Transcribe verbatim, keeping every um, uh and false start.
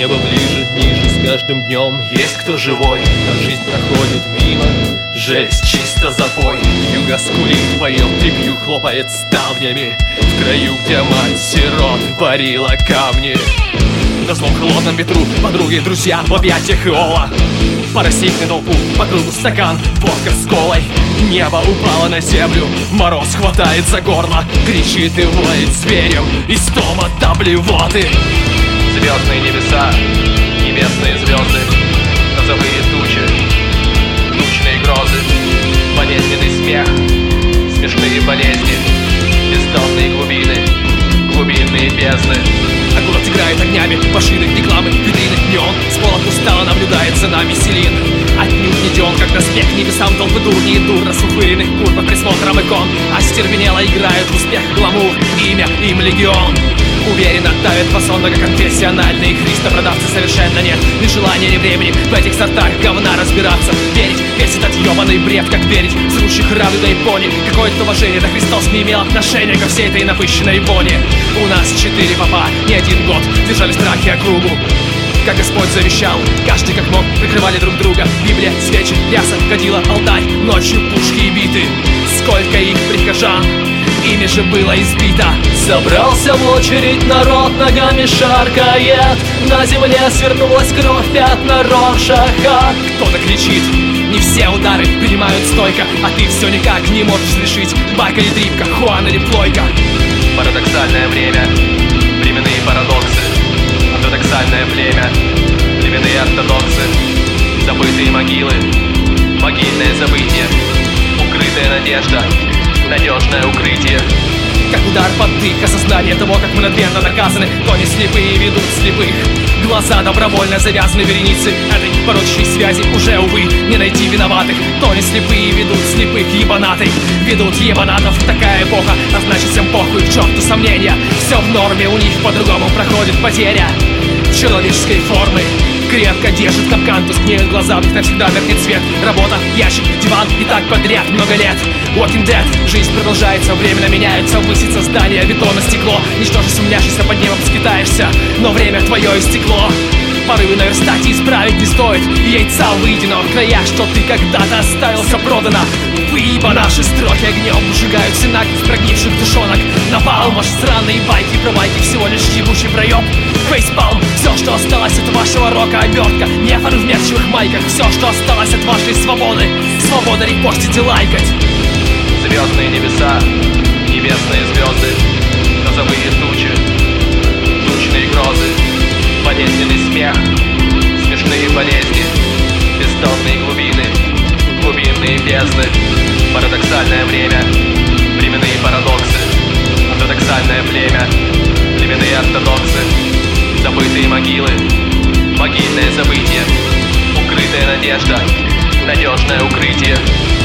небо ближе, ниже с каждым днем. Есть кто живой, а жизнь проходит мимо. Жесть, чисто запой. Юга скулит, поет трепью, хлопает ставнями. В краю, где мать сирот парила камни. На злом холодном ветру подруги и друзья в объятиях Иова. Пара сильный толпу, по кругу стакан, водка с колой. Небо упало на землю, мороз хватает за горло. Кричит и воет зверем, из дома до блевоты. Звездные небеса, небесные звезды, грозовые тучи, тучные грозы, болезненный смех, смешные болезни, бездонные глубины, глубинные бездны. А город играет огнями, машины, рекламы, витрины, неон. С пола устало наблюдает за нами Селин. Отнюдь не дён, как доспех небесам толпы дурни и дур расфуфыренных кур под присмотром икон. Остервенело играют в успех гламур, имя им легион. Уверенно давят фасон многоконфессиональные христопродавцы. Совершенно нет ни желания, ни времени в этих сортах говна разбираться. Верить весь этот ёбаный бред, как верить в зрущих радуга и пони. Какое-то уважение, да Христос не имел отношения ко всей этой напыщенной вони. У нас четыре папа, не один год держали страхи округу. Как Господь завещал, каждый как мог прикрывали друг друга. Библия, свечи, ряса, кадила, алтарь, ночью пушки и биты. Сколько их прихожан, ими же было избито. Собрался в очередь народ, ногами шаркает. На земле свернулась кровь, пятна Роршаха. Кто-то кричит, не все удары принимают стойко, а ты все никак не можешь решить, байка или дрипка, Хуан или плойка. Парадоксальное время, временные парадоксы, ортодоксальное племя, племенные ортодоксы, забытые могилы, могильное забытие, укрытая надежда, надежное укрытие. Как удар под дых, осознание того, как мы надменно наказаны. То не слепые ведут слепых, глаза добровольно завязаны вереницы этой порочащей связи. Уже, увы, не найти виноватых. То не слепые ведут слепых, ебанаты ведут ебанатов. Такая эпоха, а значит всем похуй, к черту сомнения. Все в норме, у них по-другому проходит потеря человеческой формы. Крепко держит капкан, тускнеют глаза, в них навсегда меркнет свет. Работа, ящик, диван и так подряд много лет. Walking Dead, жизнь продолжается, временно меняется, высится здание, бетон и стекло. Ничтоже сумняшься, под небом скитаешься, но время твое истекло. Порывы наверстать и исправить не стоит, яйца выедено в краях, что ты когда-то оставил, все продано. Выеба наши строки огнем выжигают синаков прогнивших душонок. Напалм, ваши сраные байки про байки, всего лишь ебучий проеб. Фейспалм, все, что осталось от вашего рока, обертка. Нефоры в мерчевых майках, все, что осталось от вашей свободы. Свобода репостить и лайкать. Звездные небеса, небесные звезды, грозовые тучи, тучные грозы, болезненный смех, смешные болезни, бездонные глубины, глубинные бездны. Парадоксальное время, временные парадоксы, ортодоксальное племя, племенные ортодоксы, забытые могилы, могильное забытие, укрытая надежда, надежное укрытие.